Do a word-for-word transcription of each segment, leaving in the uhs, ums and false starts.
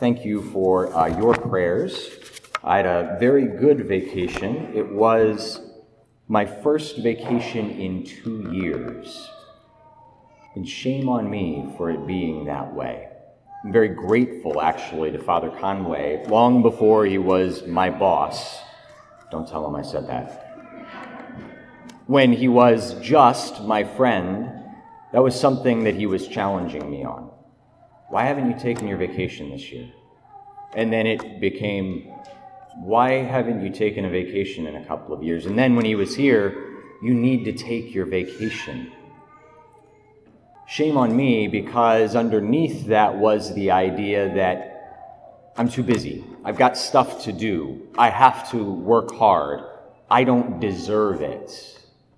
thank you for uh, your prayers. I had a very good vacation. It was my first vacation in two years. And shame on me for it being that way. I'm very grateful, actually, to Father Conway, long before he was my boss. Don't tell him I said that. When he was just my friend, that was something that he was challenging me on. Why haven't you taken your vacation this year? And then it became, why haven't you taken a vacation in a couple of years? And then when he was here, you need to take your vacation. Shame on me, because underneath that was the idea that I'm too busy. I've got stuff to do. I have to work hard. I don't deserve it.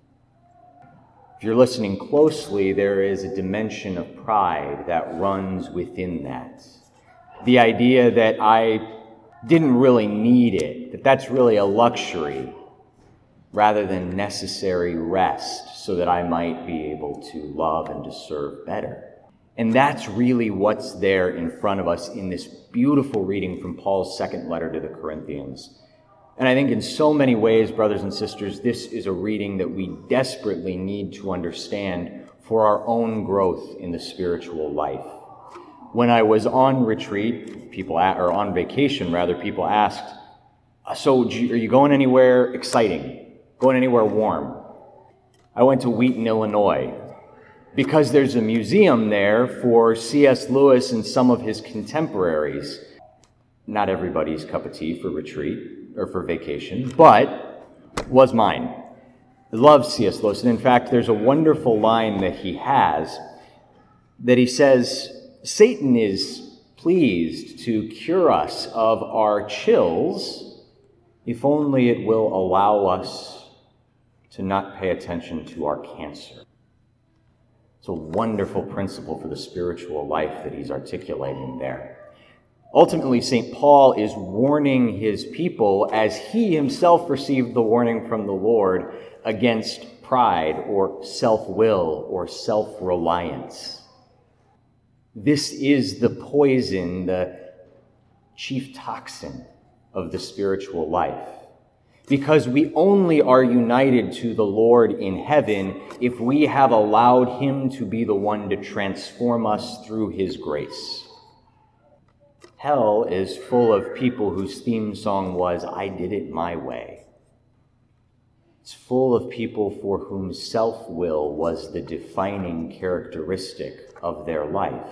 If you're listening closely, there is a dimension of pride that runs within that. The idea that I didn't really need it, that that's really a luxury rather than necessary rest so that I might be able to love and to serve better. And that's really what's there in front of us in this beautiful reading from Paul's second letter to the Corinthians. And I think in so many ways, brothers and sisters, this is a reading that we desperately need to understand for our own growth in the spiritual life. When I was on retreat, people, or on vacation rather, people asked, so are you going anywhere exciting? Going anywhere warm? I went to Wheaton, Illinois, because there's a museum there for C S Lewis and some of his contemporaries. Not everybody's cup of tea for retreat or for vacation, but was mine. I love C S Lewis, and in fact, there's a wonderful line that he has that he says, Satan is pleased to cure us of our chills if only it will allow us to not pay attention to our cancer. It's a wonderful principle for the spiritual life that he's articulating there. Ultimately, Saint Paul is warning his people as he himself received the warning from the Lord against pride or self-will or self-reliance. This is the poison, the chief toxin of the spiritual life. Because we only are united to the Lord in heaven if we have allowed him to be the one to transform us through his grace. Hell is full of people whose theme song was, I did it my way. It's full of people for whom self-will was the defining characteristic of their life.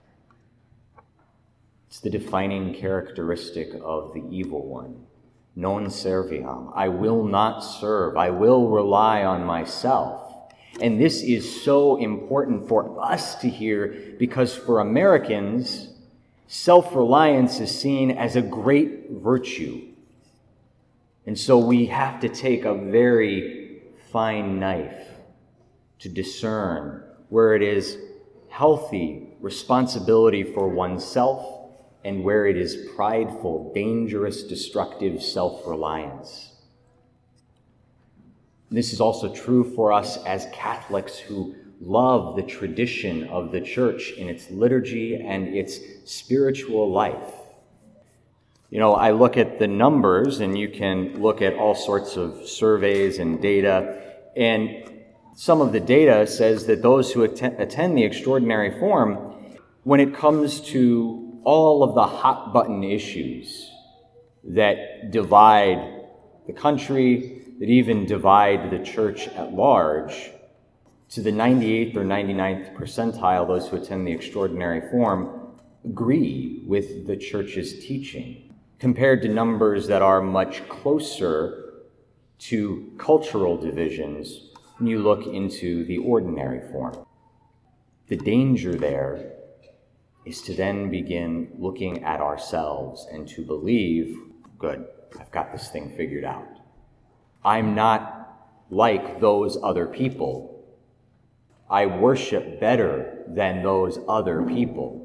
It's the defining characteristic of the evil one. Non serviam. I will not serve. I will rely on myself. And this is so important for us to hear because for Americans, self-reliance is seen as a great virtue. And so we have to take a very fine knife to discern where it is healthy responsibility for oneself and where it is prideful, dangerous, destructive self-reliance. This is also true for us as Catholics who love the tradition of the Church in its liturgy and its spiritual life. You know, I look at the numbers, and you can look at all sorts of surveys and data, and some of the data says that those who attend, attend the extraordinary form, when it comes to all of the hot button issues that divide the country, that even divide the church at large, to the ninety-eighth or ninety-ninth percentile, those who attend the extraordinary form agree with the church's teaching, compared to numbers that are much closer to cultural divisions when you look into the ordinary form. The danger there is to then begin looking at ourselves and to believe, good, I've got this thing figured out. I'm not like those other people. I worship better than those other people.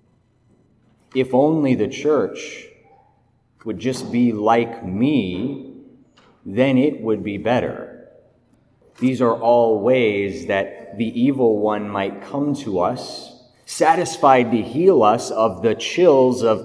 If only the church would just be like me, then it would be better. These are all ways that the evil one might come to us, satisfied to heal us of the chills of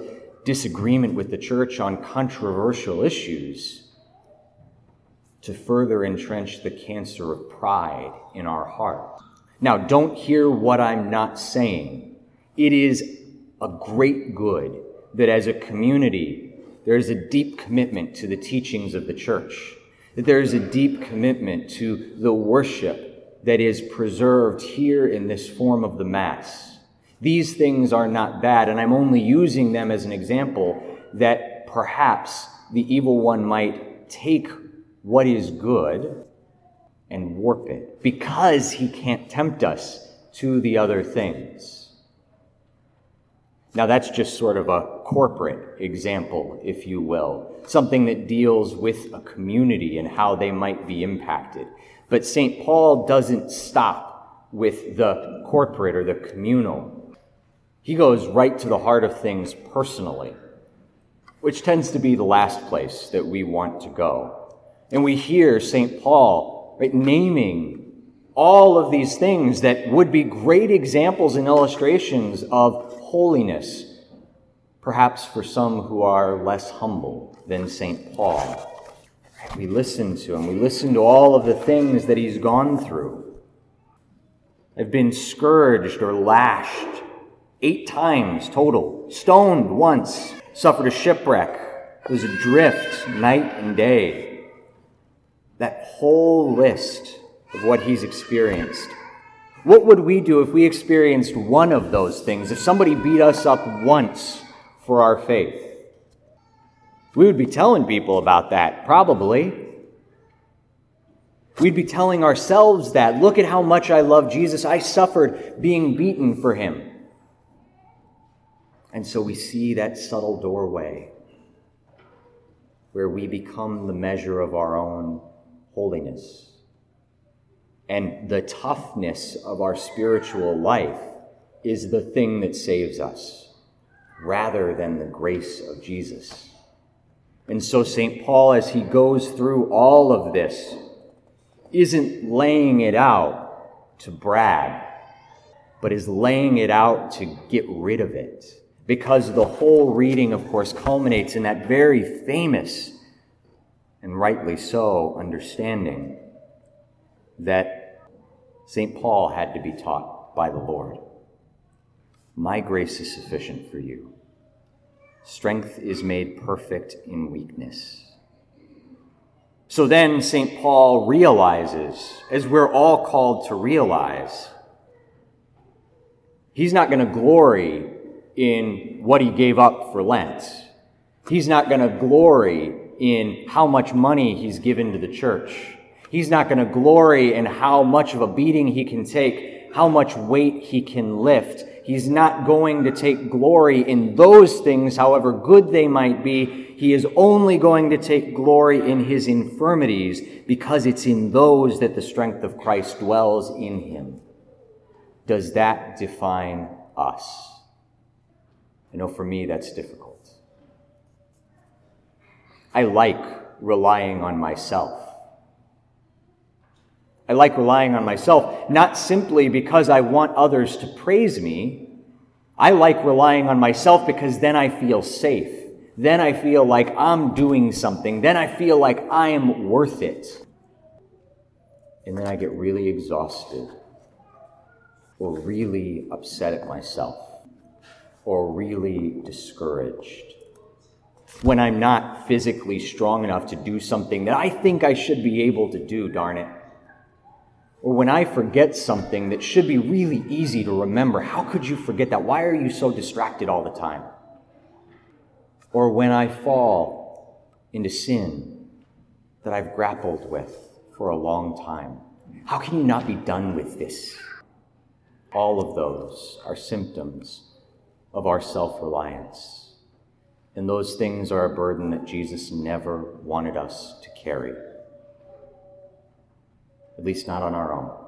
disagreement with the church on controversial issues to further entrench the cancer of pride in our heart. Now, don't hear what I'm not saying. It is a great good that as a community, there is a deep commitment to the teachings of the church, that there is a deep commitment to the worship that is preserved here in this form of the Mass. These things are not bad, and I'm only using them as an example that perhaps the evil one might take what is good and warp it, because he can't tempt us to the other things. Now, that's just sort of a corporate example, if you will, something that deals with a community and how they might be impacted. But Saint Paul doesn't stop with the corporate or the communal. He goes right to the heart of things personally, which tends to be the last place that we want to go. And we hear Saint Paul, right, naming all of these things that would be great examples and illustrations of holiness, perhaps for some who are less humble than Saint Paul. We listen to him. We listen to all of the things that he's gone through. I've been scourged or lashed eight times total, stoned once, suffered a shipwreck, was adrift night and day. That whole list of what he's experienced. What would we do if we experienced one of those things? If somebody beat us up once for our faith? We would be telling people about that, probably. We'd be telling ourselves that. Look at how much I love Jesus. I suffered being beaten for him. And so we see that subtle doorway where we become the measure of our own holiness. And the toughness of our spiritual life is the thing that saves us, rather than the grace of Jesus. And so Saint Paul, as he goes through all of this, isn't laying it out to brag, but is laying it out to get rid of it. Because the whole reading, of course, culminates in that very famous, and rightly so, understanding that Saint Paul had to be taught by the Lord. My grace is sufficient for you. Strength is made perfect in weakness. So then Saint Paul realizes, as we're all called to realize, he's not going to glory in what he gave up for Lent. He's not going to glory in how much money he's given to the church. He's not going to glory in how much of a beating he can take, how much weight he can lift. He's not going to take glory in those things, however good they might be. He is only going to take glory in his infirmities, because it's in those that the strength of Christ dwells in him. Does that define us? I know for me that's difficult. I like relying on myself. I like relying on myself, not simply because I want others to praise me. I like relying on myself because then I feel safe. Then I feel like I'm doing something. Then I feel like I am worth it. And then I get really exhausted, or really upset at myself, or really discouraged when I'm not physically strong enough to do something that I think I should be able to do, darn it. Or when I forget something that should be really easy to remember. How could you forget that? Why are you so distracted all the time? Or when I fall into sin that I've grappled with for a long time. How can you not be done with this? All of those are symptoms of our self-reliance. And those things are a burden that Jesus never wanted us to carry. At least not on our own.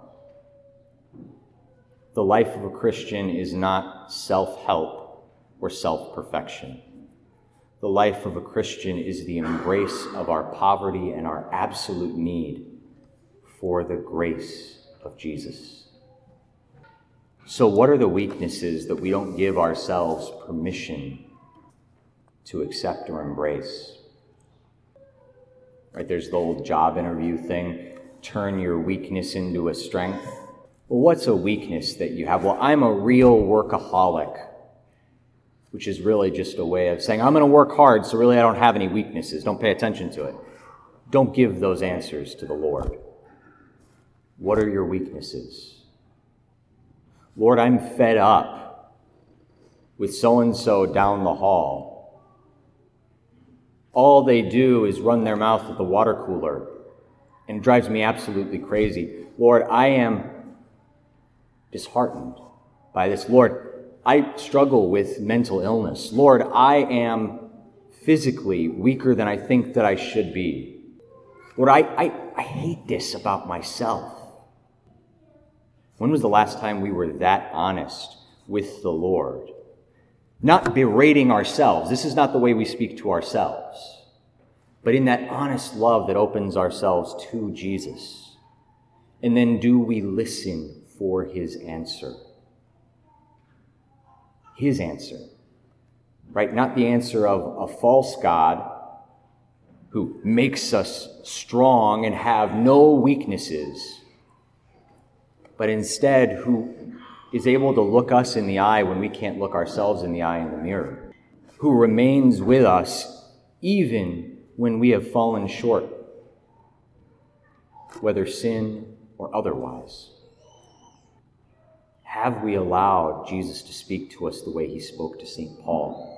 The life of a Christian is not self-help or self-perfection. The life of a Christian is the embrace of our poverty and our absolute need for the grace of Jesus. So what are the weaknesses that we don't give ourselves permission to accept or embrace. Right? There's the old job interview thing, turn your weakness into a strength. Well, what's a weakness that you have? Well, I'm a real workaholic, which is really just a way of saying, I'm going to work hard, so really I don't have any weaknesses. Don't pay attention to it. Don't give those answers to the Lord. What are your weaknesses? Lord, I'm fed up with so-and-so down the hall. All they do is run their mouth at the water cooler, and it drives me absolutely crazy. Lord, I am disheartened by this. Lord, I struggle with mental illness. Lord, I am physically weaker than I think that I should be. Lord, I, I, I hate this about myself. When was the last time we were that honest with the Lord? Not berating ourselves. This is not the way we speak to ourselves. But in that honest love that opens ourselves to Jesus. And then do we listen for his answer? His answer. Right? Not the answer of a false God who makes us strong and have no weaknesses, but instead who is able to look us in the eye when we can't look ourselves in the eye in the mirror, who remains with us even when we have fallen short, whether sin or otherwise. Have we allowed Jesus to speak to us the way he spoke to Saint Paul?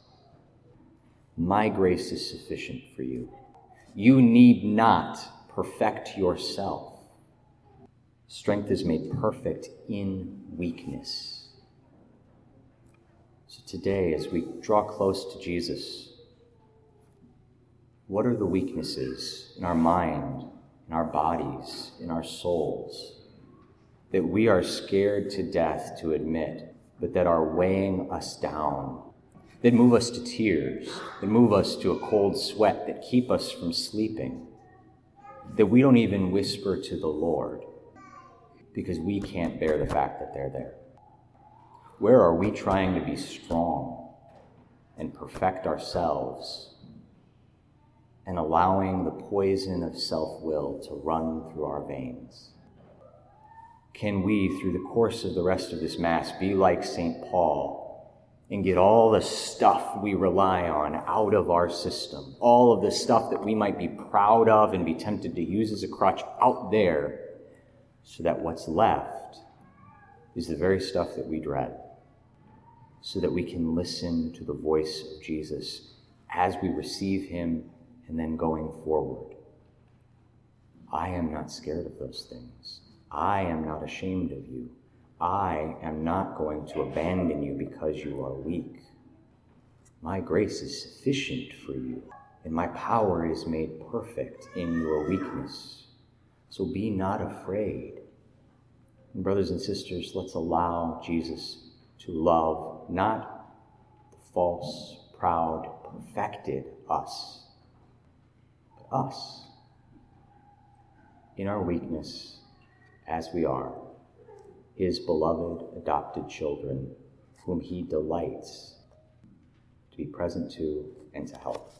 My grace is sufficient for you. You need not perfect yourself. Strength is made perfect in weakness. So today, as we draw close to Jesus, what are the weaknesses in our mind, in our bodies, in our souls, that we are scared to death to admit, but that are weighing us down, that move us to tears, that move us to a cold sweat, that keep us from sleeping, that we don't even whisper to the Lord because we can't bear the fact that they're there? Where are we trying to be strong and perfect ourselves and allowing the poison of self-will to run through our veins? Can we, through the course of the rest of this Mass, be like Saint Paul and get all the stuff we rely on out of our system, all of the stuff that we might be proud of and be tempted to use as a crutch out there, so that what's left is the very stuff that we dread, so that we can listen to the voice of Jesus as we receive him and then going forward. I am not scared of those things. I am not ashamed of you. I am not going to abandon you because you are weak. My grace is sufficient for you, and my power is made perfect in your weakness. So be not afraid. And brothers and sisters, let's allow Jesus to love not the false, proud, perfected us, but us in our weakness as we are, his beloved adopted children, whom he delights to be present to and to help.